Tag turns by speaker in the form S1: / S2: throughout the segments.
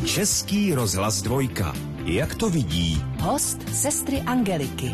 S1: Český rozhlas Dvojka. Jak to vidí?
S2: Host sestry Angeliky.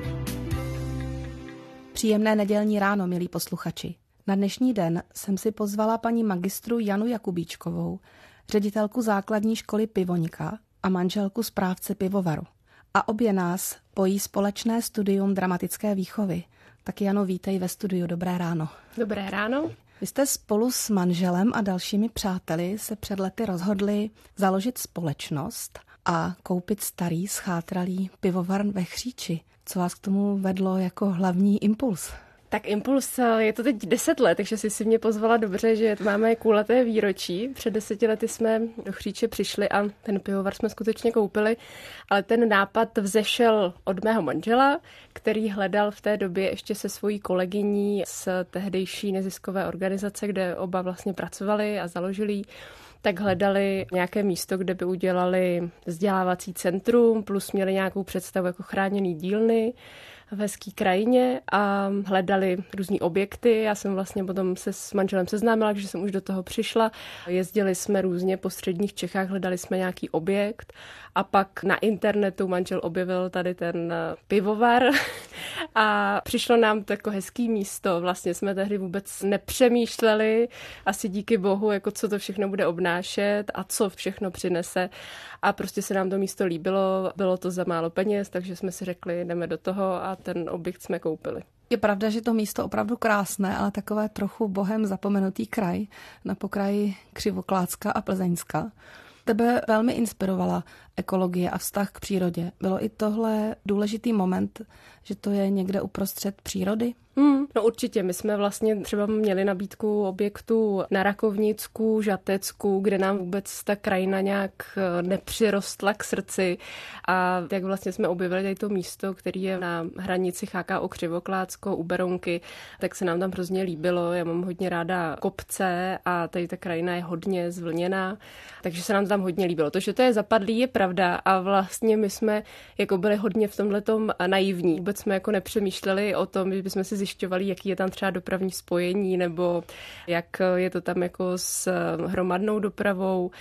S3: Příjemné nedělní ráno, milí posluchači. Na dnešní den jsem si pozvala paní magistru Janu Jakubíčkovou, ředitelku základní školy Pivoňka a manželku správce pivovaru. A obě nás pojí společné studium dramatické výchovy. Tak Jano, vítej ve studiu, dobré ráno.
S4: Dobré ráno.
S3: Vy jste spolu s manželem a dalšími přáteli se před lety rozhodli založit společnost a koupit starý schátralý pivovar ve Chříči. Co vás k tomu vedlo jako hlavní impuls?
S4: Tak impuls, je to teď 10 let, takže si mě pozvala dobře, že máme kulaté výročí. Před 10 lety jsme do Chříče přišli a ten pivovar jsme skutečně koupili, ale ten nápad vzešel od mého manžela, který hledal v té době ještě se svojí kolegyní z tehdejší neziskové organizace, kde oba vlastně pracovali a založili, tak hledali nějaké místo, kde by udělali vzdělávací centrum, plus měli nějakou představu jako chráněný dílny v hezký krajině a hledali různý objekty. Já jsem vlastně potom se s manželem seznámila, že jsem už do toho přišla. Jezdili jsme různě po středních Čechách, hledali jsme nějaký objekt a pak na internetu manžel objevil tady ten pivovar a přišlo nám to jako hezký místo. Vlastně jsme tehdy vůbec nepřemýšleli, asi díky bohu, jako co to všechno bude obnášet a co všechno přinese. A prostě se nám to místo líbilo, bylo to za málo peněz, takže jsme si řekli, jdeme do toho a ten objekt jsme koupili.
S3: Je pravda, že to místo opravdu krásné, ale takové trochu bohem zapomenutý kraj na pokraji Křivoklácka a Plzeňska. Tebe velmi inspirovala ekologie a vztah k přírodě. Bylo i tohle důležitý moment, že to je někde uprostřed přírody?
S4: No určitě, my jsme vlastně třeba měli nabídku objektů na Rakovnicku, Žatecku, kde nám vůbec ta krajina nějak nepřirostla k srdci a jak vlastně jsme objevili tady to místo, který je na hranici CHKO Křivoklácko u Berounky, tak se nám tam hrozně líbilo. Já mám hodně ráda kopce a tady ta krajina je hodně zvlněná, takže se nám tam hodně líbilo. To, že to je zapadlý, je pravda a vlastně my jsme jako byli hodně v tomhletom naivní. Vůbec jsme jako nepřemýšleli o tom, že bychom si zjišťovali, jaký je tam třeba dopravní spojení nebo jak je to tam jako s hromadnou dopravou.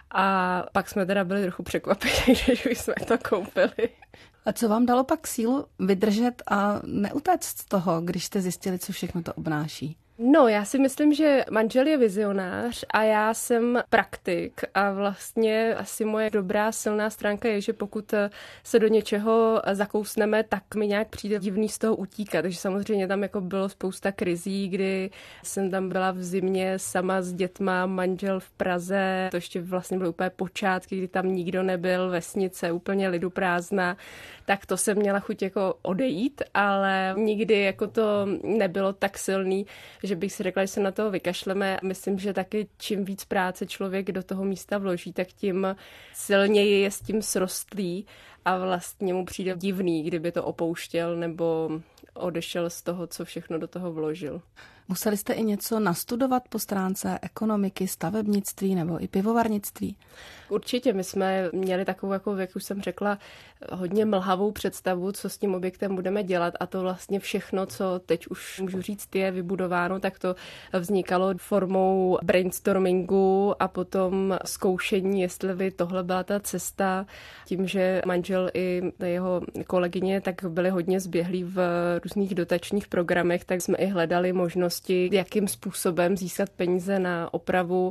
S4: A pak jsme teda byli trochu překvapeni, když už jsme to koupili.
S3: A co vám dalo pak sílu vydržet a neutéct z toho, když jste zjistili, co všechno to obnáší?
S4: No, já si myslím, že manžel je vizionář a já jsem praktik a vlastně asi moje dobrá silná stránka je, že pokud se do něčeho zakousneme, tak mi nějak přijde divný z toho utíkat. Takže samozřejmě tam jako bylo spousta krizí, kdy jsem tam byla v zimě sama s dětma, manžel v Praze, to ještě vlastně byly úplně počátky, kdy tam nikdo nebyl, vesnice úplně liduprázdná, tak to jsem měla chuť jako odejít, ale nikdy jako to nebylo tak silný, že bych si řekla, že se na to vykašleme. Myslím, že taky čím víc práce člověk do toho místa vloží, tak tím silněji je s tím srostlý a vlastně mu přijde divný, kdyby to opouštěl nebo odešel z toho, co všechno do toho vložil.
S3: Museli jste i něco nastudovat po stránce ekonomiky, stavebnictví nebo i pivovarnictví?
S4: Určitě, my jsme měli takovou, jako jak už jsem řekla, hodně mlhavou představu, co s tím objektem budeme dělat a to vlastně všechno, co teď už můžu říct, je vybudováno, tak to vznikalo formou brainstormingu a potom zkoušení, jestli by tohle byla ta cesta. Tím, že manžel i jeho kolegyně tak byli hodně zběhlí v různých dotačních programech, tak jsme i hledali možnosti, jakým způsobem získat peníze na opravu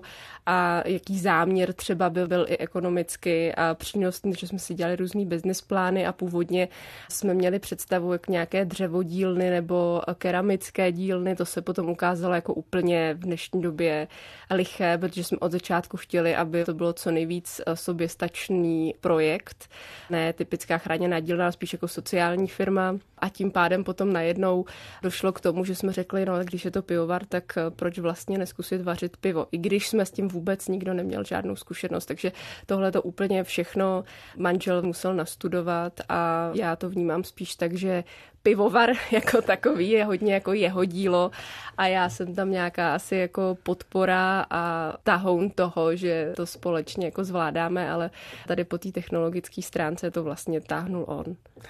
S4: a jaký záměr třeba by byl i ekonomicky a přínosný, že jsme si dělali různý business plány a původně jsme měli představu jak nějaké dřevodílny nebo keramické dílny, to se potom ukázalo jako úplně v dnešní době liché, protože jsme od začátku chtěli, aby to bylo co nejvíc soběstačný projekt, ne typická chráněná dílna, ale spíš jako sociální firma a tím pádem potom najednou došlo k tomu, že jsme řekli, no když je to pivovar, tak proč vlastně neskusit vařit pivo, i když jsme s tím vůbec nikdo neměl žádnou zkušenost, takže tohle to úplně všechno manžel musel nastudovat a já to vnímám spíš tak, že pivovar jako takový je hodně jako jeho dílo a já jsem tam nějaká asi jako podpora a tahoun toho, že to společně jako zvládáme, ale tady po té technologické stránce to vlastně táhnul on.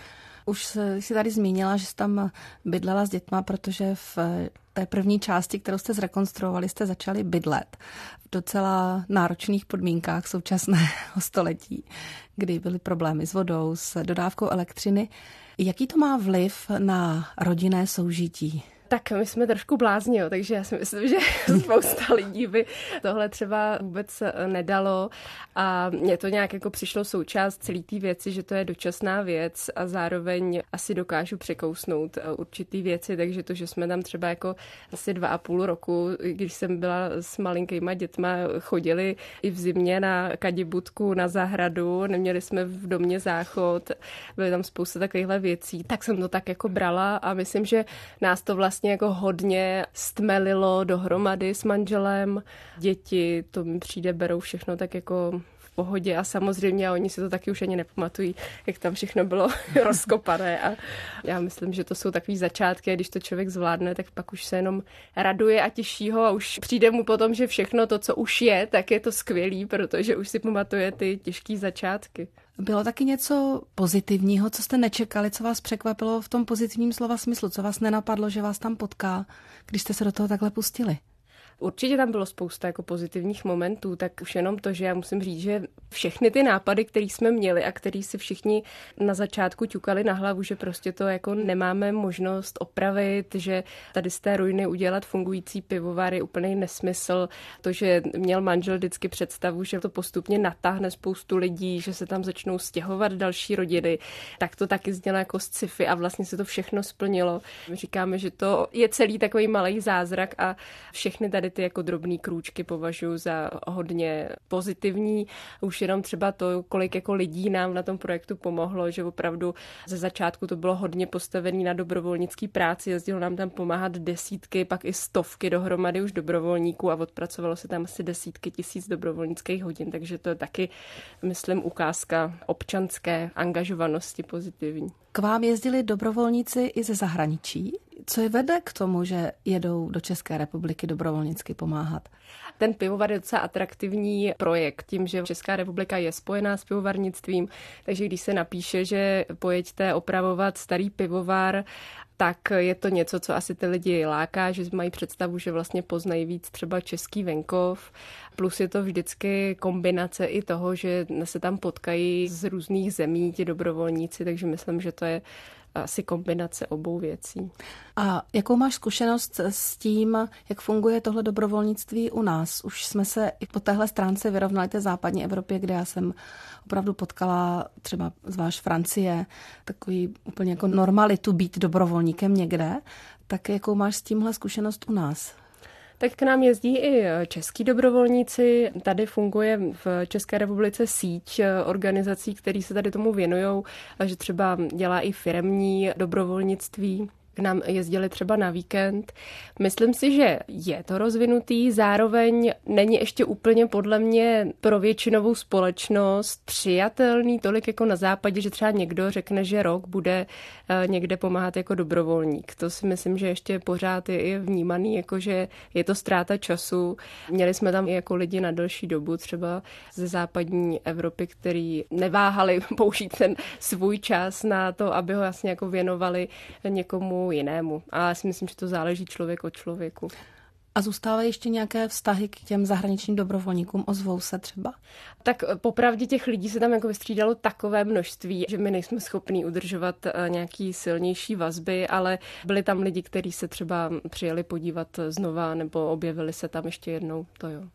S3: Už si tady zmínila, že jsi tam bydlela s dětma, protože v té první části, kterou jste zrekonstruovali, jste začali bydlet v docela náročných podmínkách současného století, kdy byly problémy s vodou, s dodávkou elektřiny. Jaký to má vliv na rodinné soužití?
S4: Tak my jsme trošku blázni, takže já si myslím, že spousta lidí by tohle třeba vůbec nedalo a mně to nějak jako přišlo součást celé té věci, že to je dočasná věc a zároveň asi dokážu překousnout určitý věci, takže to, že jsme tam třeba jako asi 2,5 roku, když jsem byla s malinkýma dětma, chodili i v zimě na kadibutku, na zahradu, neměli jsme v domě záchod, byly tam spousta takovýchhle věcí, tak jsem to tak jako brala a myslím, že nás to vlastně jako hodně stmelilo dohromady s manželem. Děti, to mi přijde, berou všechno tak jako v pohodě a samozřejmě oni si to taky už ani nepamatují, jak tam všechno bylo rozkopané a já myslím, že to jsou takový začátky a když to člověk zvládne, tak pak už se jenom raduje a těší ho a už přijde mu potom, že všechno to, co už je, tak je to skvělý, protože už si pamatuje ty těžké začátky.
S3: Bylo taky něco pozitivního, co jste nečekali, co vás překvapilo v tom pozitivním slova smyslu, co vás nenapadlo, že vás tam potká, když jste se do toho takhle pustili?
S4: Určitě tam bylo spousta jako pozitivních momentů, tak už jenom to, že já musím říct, že všechny ty nápady, které jsme měli a který si všichni na začátku ťukali na hlavu, že prostě to jako nemáme možnost opravit, že tady z té ruiny udělat fungující pivovar je úplný nesmysl. To, že měl manžel vždycky představu, že to postupně natáhne spoustu lidí, že se tam začnou stěhovat další rodiny, tak to taky znělo jako sci-fi a vlastně se to všechno splnilo. My říkáme, že to je celý takový malý zázrak a všechny tady ty jako drobný krůčky považuji za hodně pozitivní. Už jenom třeba to, kolik jako lidí nám na tom projektu pomohlo, že opravdu ze začátku to bylo hodně postavené na dobrovolnický práci, jezdilo nám tam pomáhat desítky, pak i stovky dohromady už dobrovolníků a odpracovalo se tam asi desítky tisíc dobrovolnických hodin, takže to je taky, myslím, ukázka občanské angažovanosti pozitivní.
S3: K vám jezdili dobrovolníci i ze zahraničí. Co je vede k tomu, že jedou do České republiky dobrovolnicky pomáhat?
S4: Ten pivovar je docela atraktivní projekt, tím, že Česká republika je spojená s pivovarnictvím, takže když se napíše, že pojeďte opravovat starý pivovar, tak je to něco, co asi ty lidi láká, že mají představu, že vlastně poznají víc třeba český venkov. Plus je to vždycky kombinace i toho, že se tam potkají z různých zemí ti dobrovolníci, takže myslím, že to je asi kombinace obou věcí.
S3: A jakou máš zkušenost s tím, jak funguje tohle dobrovolnictví u nás? Už jsme se i po téhle stránce vyrovnali té západní Evropě, kde já jsem opravdu potkala třeba zvlášť Francie, takový úplně jako normalitu být dobrovolníkem někde. Tak jakou máš s tímhle zkušenost u nás?
S4: Tak k nám jezdí i český dobrovolníci. Tady funguje v České republice síť organizací, které se tady tomu věnují, že třeba dělá i firemní dobrovolnictví. K nám jezdili třeba na víkend. Myslím si, že je to rozvinutý, zároveň není ještě úplně podle mě pro většinovou společnost přijatelný tolik jako na západě, že třeba někdo řekne, že rok bude někde pomáhat jako dobrovolník. To si myslím, že ještě pořád je i vnímaný, jako že je to ztráta času. Měli jsme tam i jako lidi na delší dobu, třeba ze západní Evropy, který neváhali použít ten svůj čas na to, aby ho jasně jako věnovali někomu jinému. A já si myslím, že to záleží člověk od člověku.
S3: A zůstávají ještě nějaké vztahy k těm zahraničním dobrovolníkům? Ozvou se třeba?
S4: Tak popravdě těch lidí se tam jako vystřídalo takové množství, že my nejsme schopní udržovat nějaký silnější vazby, ale byli tam lidi, kteří se třeba přijeli podívat znova nebo objevili se tam ještě jednou, to jo.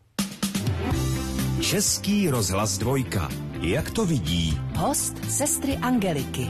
S1: Český rozhlas 2. Jak to vidí?
S2: Host sestry Angeliky.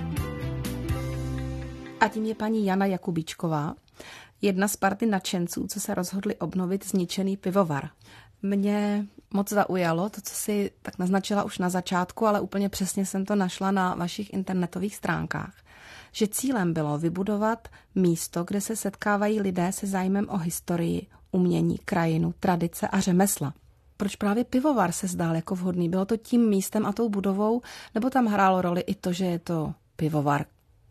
S3: A tím je paní Jana Jakubíčková, jedna z party nadšenců, co se rozhodli obnovit zničený pivovar. Mě moc zaujalo to, co si tak naznačila už na začátku, ale úplně přesně jsem to našla na vašich internetových stránkách. Že cílem bylo vybudovat místo, kde se setkávají lidé se zájmem o historii, umění, krajinu, tradice a řemesla. Proč právě pivovar se zdál jako vhodný? Bylo to tím místem a tou budovou, nebo tam hrálo roli i to, že je to pivovar?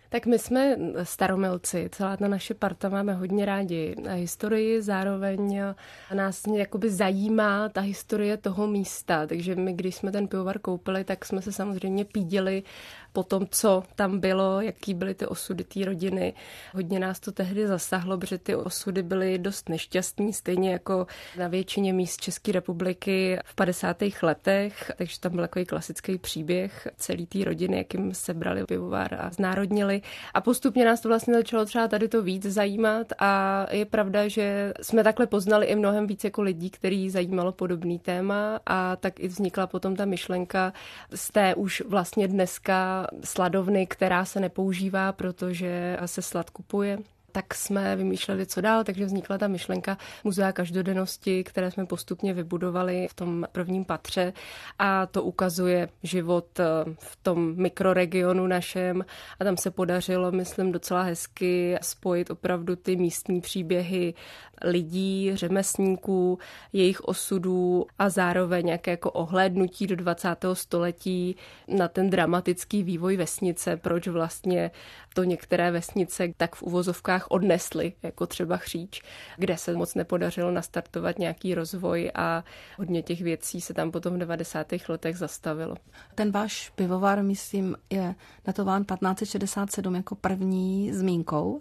S4: Tak my jsme staromilci, celá ta naše parta máme hodně rádi historii, zároveň nás jakoby zajímá ta historie toho místa, takže my, když jsme ten pivovar koupili, tak jsme se samozřejmě pídili po tom, co tam bylo, jaký byly ty osudy té rodiny. Hodně nás to tehdy zasahlo, protože ty osudy byly dost nešťastný, stejně jako na většině míst České republiky v 50. letech, takže tam byl takový klasický příběh celý té rodiny, jakým sebrali pivovar a znárodnili. A postupně nás to vlastně začalo třeba tady to víc zajímat a je pravda, že jsme takhle poznali i mnohem víc jako lidí, který zajímalo podobný téma a tak i vznikla potom ta myšlenka z té už vlastně dneska sladovny, která se nepoužívá, protože se slad kupuje. Tak jsme vymýšleli, co dál, takže vznikla ta myšlenka muzea každodennosti, které jsme postupně vybudovali v tom prvním patře a to ukazuje život v tom mikroregionu našem a tam se podařilo, myslím, docela hezky spojit opravdu ty místní příběhy lidí, řemeslníků, jejich osudů a zároveň nějaké jako ohlédnutí do 20. století na ten dramatický vývoj vesnice, proč vlastně to některé vesnice tak v uvozovkách odnesly, jako třeba Chříč, kde se moc nepodařilo nastartovat nějaký rozvoj a hodně těch věcí se tam potom v 90. letech zastavilo.
S3: Ten váš pivovar, myslím, je datován 1567 jako první zmínkou.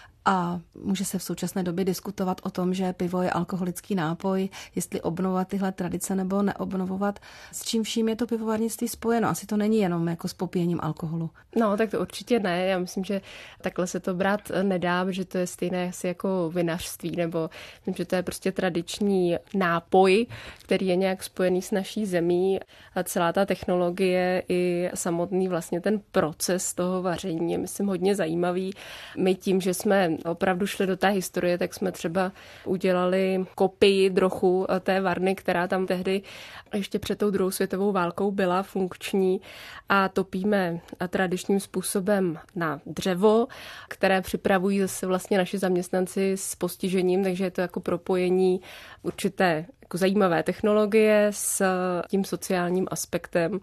S3: A může se v současné době diskutovat o tom, že pivo je alkoholický nápoj, jestli obnovovat tyhle tradice nebo neobnovovat. S čím vším je to pivovarnictví spojeno? Asi to není jenom jako s popíjením alkoholu.
S4: No, tak to určitě ne. Já myslím, že takhle se to brát nedá, že to je stejné asi jako vinařství, nebo myslím, že to je prostě tradiční nápoj, který je nějak spojený s naší zemí a celá ta technologie i samotný vlastně ten proces toho vaření je, myslím, hodně zajímavý. My tím, že jsme opravdu šli do té historie, tak jsme třeba udělali kopii trochu té varny, která tam tehdy ještě před tou druhou světovou válkou byla funkční a topíme tradičním způsobem na dřevo, které připravují zase vlastně naši zaměstnanci s postižením, takže je to jako propojení určité jako zajímavé technologie s tím sociálním aspektem.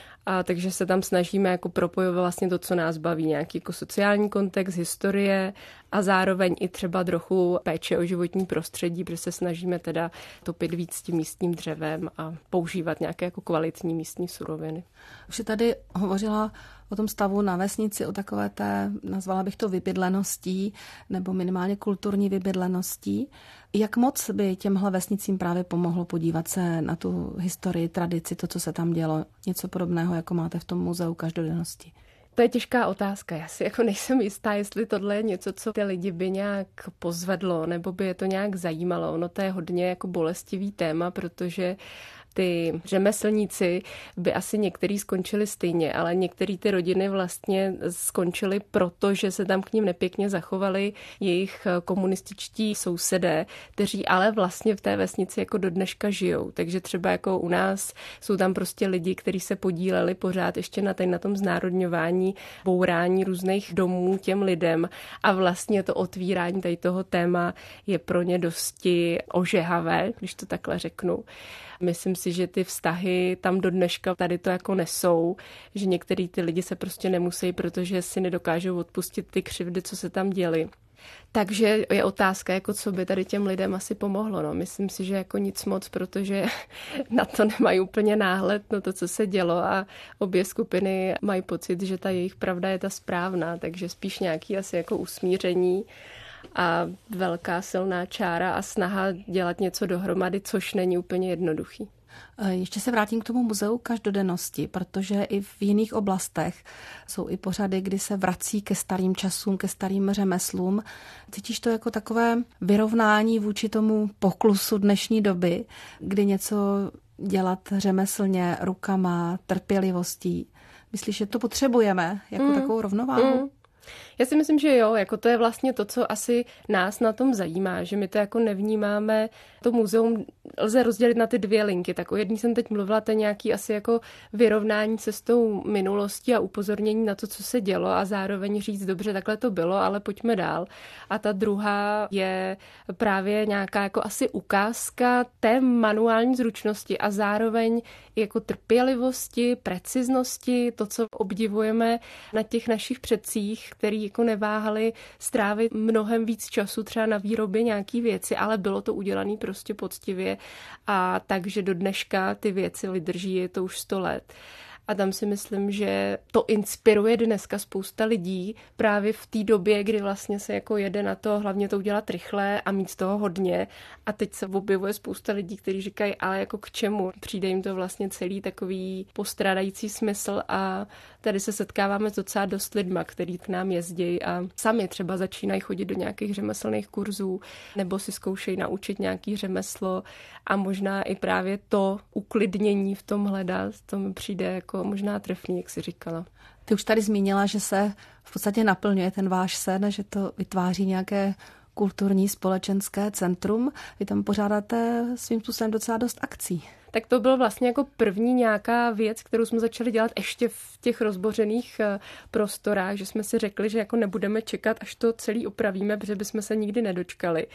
S4: A takže se tam snažíme jako propojovat vlastně to, co nás baví, nějaký jako sociální kontext, historie a zároveň i třeba trochu péče o životní prostředí, protože se snažíme teda topit víc s tím místním dřevem a používat nějaké jako kvalitní místní suroviny.
S3: Už jsi tady hovořila o tom stavu na vesnici, o takové té, nazvala bych to vybydleností, nebo minimálně kulturní vybydleností. Jak moc by těmhle vesnicím právě pomohlo podívat se na tu historii, tradici, to, co se tam dělo, něco podobného, jako máte v tom muzeu každodennosti?
S4: To je těžká otázka. Já si jako nejsem jistá, jestli tohle je něco, co ty lidi by nějak pozvedlo, nebo by je to nějak zajímalo. Ono to je hodně jako bolestivý téma, protože ty řemeslníci by asi některý skončili stejně, ale některé ty rodiny vlastně skončily proto, že se tam k ním nepěkně zachovali jejich komunističtí sousedé, kteří ale vlastně v té vesnici jako do dneška žijou. Takže třeba jako u nás jsou tam prostě lidi, kteří se podíleli pořád ještě na tom znárodňování, bourání různých domů těm lidem a vlastně to otvírání tady toho téma je pro ně dosti ožehavé, když to takhle řeknu. Myslím si, že ty vztahy tam do dneška tady to jako nesou, že některý ty lidi se prostě nemusí, protože si nedokážou odpustit ty křivdy, co se tam děly. Takže je otázka, jako co by tady těm lidem asi pomohlo. No. Myslím si, že jako nic moc, protože na to nemají úplně náhled na to, co se dělo a obě skupiny mají pocit, že ta jejich pravda je ta správná, takže spíš nějaký asi jako usmíření a velká silná čára a snaha dělat něco dohromady, což není úplně jednoduchý.
S3: Ještě se vrátím k tomu muzeu každodennosti, protože i v jiných oblastech jsou i pořady, kdy se vrací ke starým časům, ke starým řemeslům. Cítíš to jako takové vyrovnání vůči tomu poklusu dnešní doby, kdy něco dělat řemeslně, rukama, trpělivostí? Myslíš, že to potřebujeme jako takovou rovnováhu?
S4: Já si myslím, že jo, jako to je vlastně to, co asi nás na tom zajímá, že my to jako nevnímáme. To muzeum lze rozdělit na ty dvě linky. Tak o jedný jsem teď mluvila, to je nějaký asi jako vyrovnání se s tou minulostí a upozornění na to, co se dělo a zároveň říct, dobře, takhle to bylo, ale pojďme dál. A ta druhá je právě nějaká jako asi ukázka té manuální zručnosti a zároveň jako trpělivosti, preciznosti, to, co obdivujeme na těch našich předcích, který jako neváhali strávit mnohem víc času třeba na výrobě nějaký věci, ale bylo to udělané prostě poctivě a takže do dneška ty věci vydrží, je to už 100 let. A tam si myslím, že to inspiruje dneska spousta lidí právě v té době, kdy vlastně se jako jede na to, hlavně to udělat rychle a mít z toho hodně. A teď se objevuje spousta lidí, kteří říkají, ale jako k čemu? Přijde jim to vlastně celý takový postrádající smysl a tady se setkáváme s docela dost lidma, který k nám jezdí a sami třeba začínají chodit do nějakých řemeslných kurzů nebo si zkoušejí naučit nějaký řemeslo a možná i právě to uklidnění v tom hledat, to mi přijde jako možná trefný, jak jsi říkala.
S3: Ty už tady zmínila, že se v podstatě naplňuje ten váš sen, že to vytváří nějaké kulturní společenské centrum. Vy tam pořádáte svým způsobem docela dost akcí.
S4: Tak to byl vlastně jako první nějaká věc, kterou jsme začali dělat ještě v těch rozbořených prostorách, že jsme si řekli, že jako nebudeme čekat, až to celý opravíme, protože bychom se nikdy nedočkali.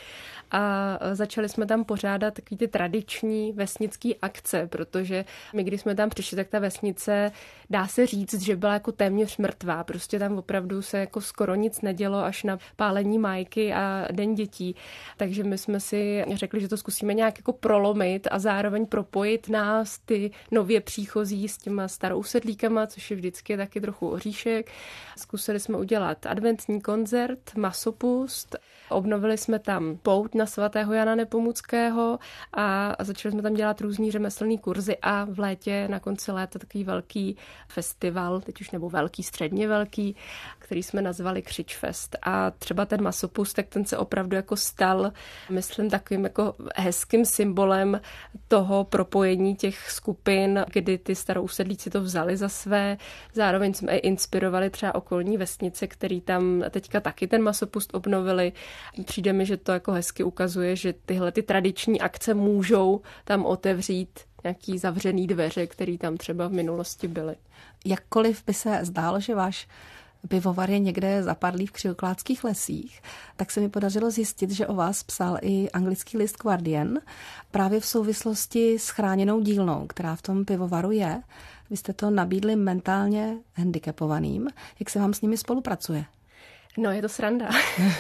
S4: A začali jsme tam pořádat takový ty tradiční vesnický akce, protože my, když jsme tam přišli, tak ta vesnice, dá se říct, že byla jako téměř mrtvá. Prostě tam opravdu se jako skoro nic nedělo až na pálení májky a Den dětí. Takže my jsme si řekli, že to zkusíme nějak jako prolomit a zároveň propojit nás, ty nově příchozí s těma starousedlíkama, což je vždycky taky trochu oříšek. Zkusili jsme udělat adventní koncert, masopust, obnovili jsme tam pouť na svatého Jana Nepomuckého a začali jsme tam dělat různý řemeslný kurzy a v létě, na konci léta takový velký festival, teď už nebo velký, středně velký, který jsme nazvali Křičfest. A třeba ten masopust, tak ten se opravdu jako stal, myslím, takovým jako hezkým symbolem toho propojení těch skupin, kdy ty starousedlíci to vzali za své. Zároveň jsme i inspirovali třeba okolní vesnice, který tam teďka taky ten masopust obnovili. Přijde mi, že to jako hezky ukazuje, že tyhle ty tradiční akce můžou tam otevřít nějaký zavřený dveře, které tam třeba v minulosti byly.
S3: Jakkoliv by se zdálo, že váš pivovar je někde zapadlý v křivoklátských lesích, tak se mi podařilo zjistit, že o vás psal i anglický list Guardian právě v souvislosti s chráněnou dílnou, která v tom pivovaru je. Vy jste to nabídli mentálně handicapovaným. Jak se vám s nimi spolupracuje?
S4: No, je to sranda.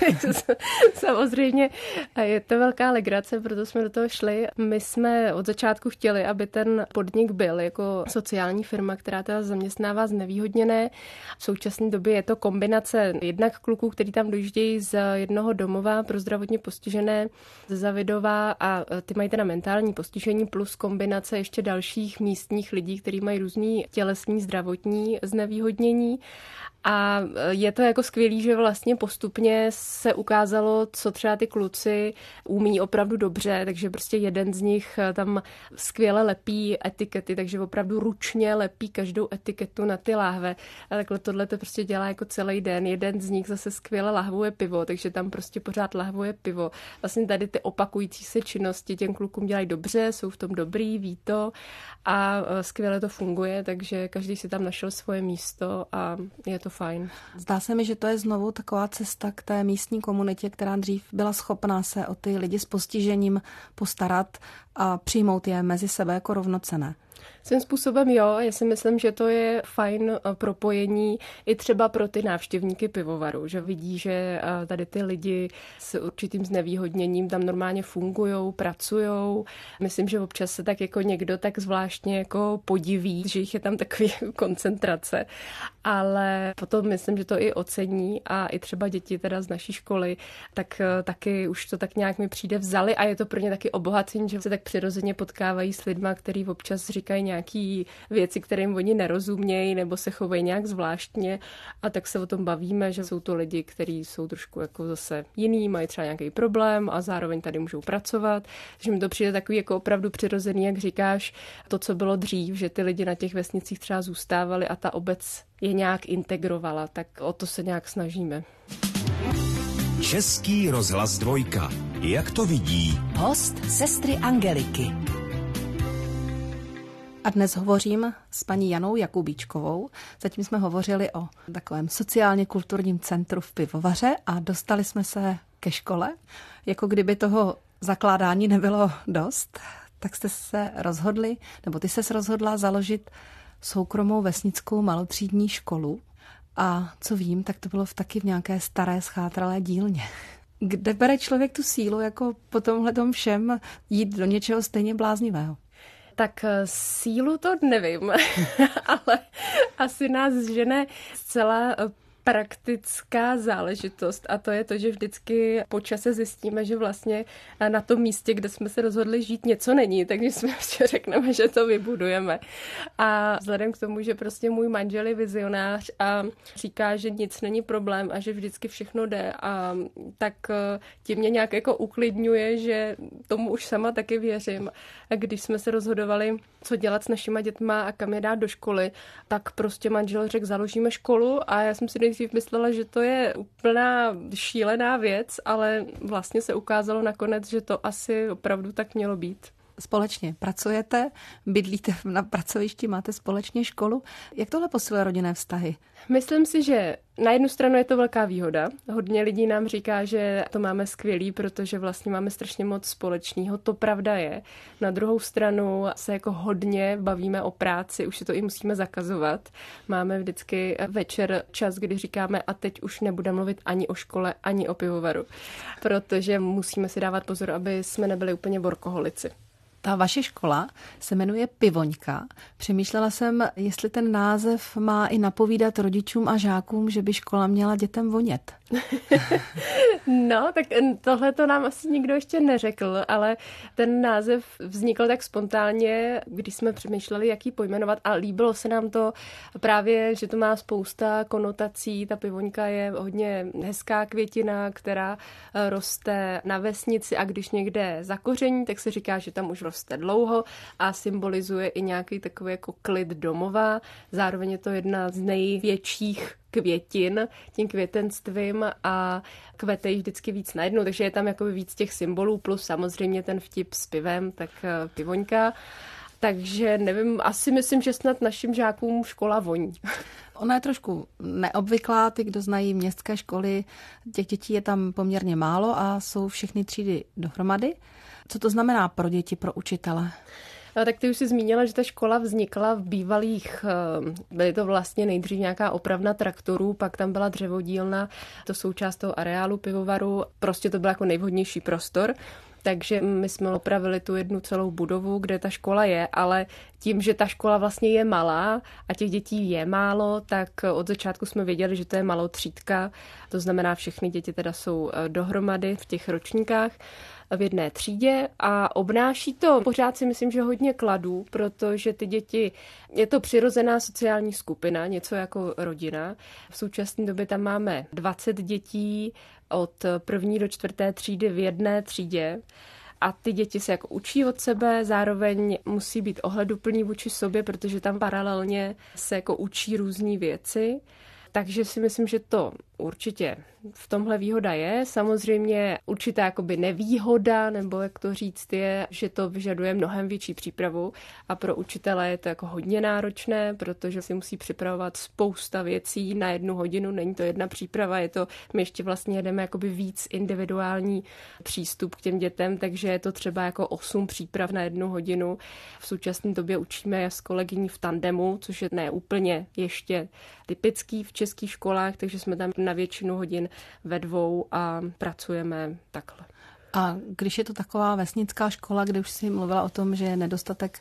S4: Samozřejmě je to velká legrace, proto jsme do toho šli. My jsme od začátku chtěli, aby ten podnik byl jako sociální firma, která teda zaměstnává znevýhodněné. V současné době je to kombinace jednak kluků, který tam dojíždějí z jednoho domova pro zdravotně postižené ze Zavidova a ty mají teda mentální postižení plus kombinace ještě dalších místních lidí, kteří mají různý tělesní zdravotní znevýhodnění. A je to jako skvělý, že vlastně postupně se ukázalo, co třeba ty kluci umí opravdu dobře, takže prostě jeden z nich tam skvěle lepí etikety, takže opravdu ručně lepí každou etiketu na ty láhve. A takhle tohle to prostě dělá jako celý den. Jeden z nich zase skvěle lahvuje pivo, takže tam prostě pořád lahvuje pivo. Vlastně tady ty opakující se činnosti těm klukům dělají dobře, jsou v tom dobrý, ví to a skvěle to funguje, takže každý si tam našel svoje místo a je to fajn.
S3: Zdá se mi, že to je znovu taková cesta k té místní komunitě, která dřív byla schopná se o ty lidi s postižením postarat a přijmout je mezi sebe jako rovnocenné.
S4: Svým způsobem jo, já si myslím, že to je fajn propojení i třeba pro ty návštěvníky pivovaru, že vidí, že tady ty lidi s určitým znevýhodněním tam normálně fungujou, pracujou. Myslím, že občas se tak jako někdo tak zvláštně jako podiví, že jich je tam takový koncentrace, ale potom myslím, že to i ocení a i třeba děti teda z naší školy, tak taky už to tak nějak mi přijde vzali a je to pro ně taky obohacení, že se tak přirozeně potkávají s lidma, který občas říkají nějaký věci, kterým oni nerozumějí nebo se chovají nějak zvláštně, a tak se o tom bavíme, že jsou to lidi, kteří jsou trošku jako zase jiný, mají třeba nějaký problém a zároveň tady můžou pracovat. Takže mi to přijde takový jako opravdu přirozený, jak říkáš, to, co bylo dřív, že ty lidi na těch vesnicích třeba zůstávali a ta obec je nějak integrovala, tak o to se nějak snažíme.
S1: Český rozhlas 2. Jak to vidí?
S2: Host sestry Angeliky.
S3: A dnes hovořím s paní Janou Jakubíčkovou. Zatím jsme hovořili o takovém sociálně kulturním centru v Pivovaře a dostali jsme se ke škole. Jako kdyby toho zakládání nebylo dost, tak jste se rozhodli, nebo ty ses rozhodla založit soukromou vesnickou malotřídní školu. A co vím, tak to bylo taky v nějaké staré schátralé dílně. Kde bere člověk tu sílu, jako po tomhletom všem jít do něčeho stejně bláznivého?
S4: Tak sílu to nevím, ale asi nás žene zcela praktická záležitost, a to je to, že vždycky po čase zjistíme, že vlastně na tom místě, kde jsme se rozhodli žít, něco není, takže jsme prostě řekneme, že to vybudujeme. A vzhledem k tomu, že prostě můj manžel je vizionář a říká, že nic není problém a že vždycky všechno jde, a tak tím mě nějak jako uklidňuje, že tomu už sama taky věřím. A když jsme se rozhodovali, co dělat s našima dětma a kam je dát do školy, tak prostě manžel řekl, založíme školu, a já jsem si nejdřív myslela, že to je úplná šílená věc, ale vlastně se ukázalo nakonec, že to asi opravdu tak mělo být.
S3: Společně pracujete, bydlíte na pracovišti, máte společně školu. Jak tohle posiluje rodinné vztahy?
S4: Myslím si, že na jednu stranu je to velká výhoda. Hodně lidí nám říká, že to máme skvělý, protože vlastně máme strašně moc společného. To pravda je. Na druhou stranu se jako hodně bavíme o práci, už si to i musíme zakazovat. Máme vždycky večer čas, kdy říkáme, a teď už nebudeme mluvit ani o škole, ani o pivovaru, protože musíme si dávat pozor, aby jsme nebyli úplně workoholici.
S3: Ta vaše škola se jmenuje Pivoňka. Přemýšlela jsem, jestli ten název má i napovídat rodičům a žákům, že by škola měla dětem vonět.
S4: No, tak tohle to nám asi nikdo ještě neřekl, ale ten název vznikl tak spontánně, když jsme přemýšleli, jak ji pojmenovat, a líbilo se nám to právě, že to má spousta konotací. Ta pivoňka je hodně hezká květina, která roste na vesnici, a když někde zakoření, tak se říká, že tam už roste dlouho a symbolizuje i nějaký takový jako klid domova. Zároveň je to jedna z největších květin tím květenstvím a kvete jich vždycky víc najednou, takže je tam jakoby víc těch symbolů, plus samozřejmě ten vtip s pivem, tak pivoňka. Takže nevím, asi myslím, že snad našim žákům škola voní.
S3: Ona je trošku neobvyklá, ty, kdo znají městské školy, těch dětí je tam poměrně málo a jsou všechny třídy dohromady. Co to znamená pro děti, pro učitele?
S4: Tak ty už si zmínila, že ta škola vznikla v bývalých, byly to vlastně nejdřív nějaká opravna traktorů, pak tam byla dřevodílna, to součást toho areálu pivovaru, prostě to byl jako nejvhodnější prostor. Takže my jsme opravili tu jednu celou budovu, kde ta škola je, ale tím, že ta škola vlastně je malá a těch dětí je málo, tak od začátku jsme věděli, že to je malotřídka. To znamená, všechny děti teda jsou dohromady v těch ročníkách v jedné třídě a obnáší to pořád si myslím, že hodně kladů, protože ty děti, je to přirozená sociální skupina, něco jako rodina. V současné době tam máme 20 dětí od 1. do 4. třídy v jedné třídě. A ty děti se jako učí od sebe, zároveň musí být ohleduplný vůči sobě, protože tam paralelně se jako učí různé věci. Takže si myslím, že to určitě v tomhle výhoda je. Samozřejmě určitá jakoby nevýhoda, nebo jak to říct, je, že to vyžaduje mnohem větší přípravu a pro učitele je to jako hodně náročné, protože si musí připravovat spousta věcí na 1 hodinu. Není to jedna příprava, je to, my ještě vlastně jedeme jakoby víc individuální přístup k těm dětem, takže je to třeba jako 8 příprav na 1 hodinu. V současné době učíme s kolegyní v tandemu, což je ne úplně ještě typický v českých školách, takže jsme tam na většinu hodin ve 2 a pracujeme takhle.
S3: A když je to taková vesnická škola, kde už si mluvila o tom, že je nedostatek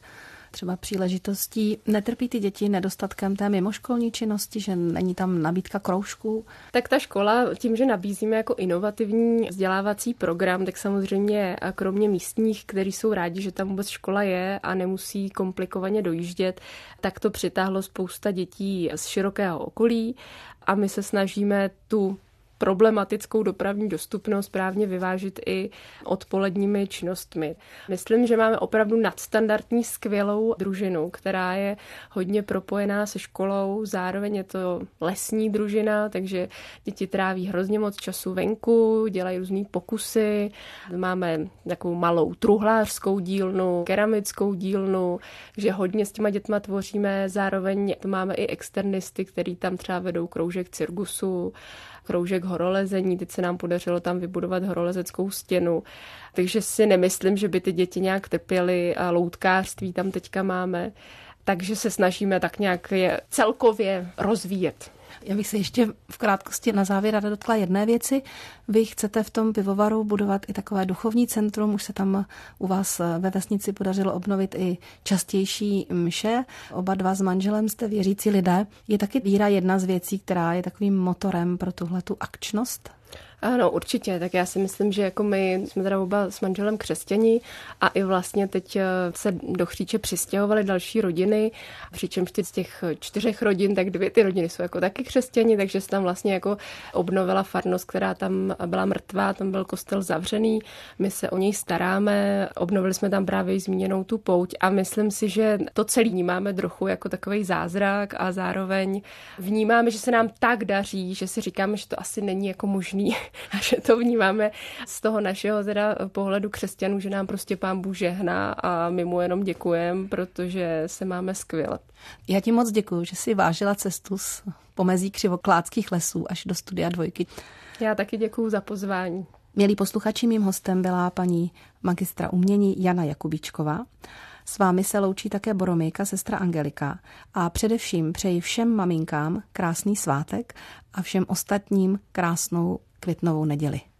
S3: třeba příležitostí. Netrpí ty děti nedostatkem té mimoškolní činnosti, že není tam nabídka kroužků?
S4: Tak ta škola, tím, že nabízíme jako inovativní vzdělávací program, tak samozřejmě kromě místních, kteří jsou rádi, že tam vůbec škola je a nemusí komplikovaně dojíždět, tak to přitáhlo spousta dětí z širokého okolí a my se snažíme tu problematickou dopravní dostupnost právě vyvážit i odpoledními činnostmi. Myslím, že máme opravdu nadstandardní skvělou družinu, která je hodně propojená se školou, zároveň je to lesní družina, takže děti tráví hrozně moc času venku, dělají různý pokusy, máme takovou malou truhlářskou dílnu, keramickou dílnu, že hodně s těma dětma tvoříme, zároveň máme i externisty, který tam třeba vedou kroužek cirkusu, kroužek horolezení, teď se nám podařilo tam vybudovat horolezeckou stěnu, takže si nemyslím, že by ty děti nějak trpěly a loutkářství tam teďka máme, takže se snažíme tak nějak je celkově rozvíjet.
S3: Já bych se ještě v krátkosti na závěr ráda dotkla jedné věci. Vy chcete v tom pivovaru budovat i takové duchovní centrum, už se tam u vás ve vesnici podařilo obnovit i častější mše. Oba dva s manželem jste věřící lidé. Je taky víra jedna z věcí, která je takovým motorem pro tuhletu akčnost?
S4: Ano, určitě. Tak já si myslím, že jako my jsme teda oba s manželem křesťani a i vlastně teď se do Chříče přistěhovaly další rodiny, přičemž z těch 4 rodin, tak 2 ty rodiny jsou jako taky křesťani, takže se tam vlastně jako obnovila farnost, která tam byla mrtvá, tam byl kostel zavřený, my se o něj staráme, obnovili jsme tam právě zmíněnou tu pouť a myslím si, že to celý vnímáme trochu jako takovej zázrak a zároveň vnímáme, že se nám tak daří, že si říkáme, že to asi není jako možný. A že to vnímáme z toho našeho teda pohledu křesťanů, že nám prostě Pán Bůh žehná a my mu jenom děkujeme, protože se máme skvěle.
S3: Já ti moc děkuju, že jsi vážila cestu z pomezí Křivoklátských lesů až do studia Dvojky.
S4: Já taky děkuju za pozvání.
S3: Milí posluchači, mým hostem byla paní magistra umění Jana Jakubíčková. S vámi se loučí také Boromejka, sestra Angelika a především přeji všem maminkám krásný svátek a všem ostatním krásnou květnovou neděli.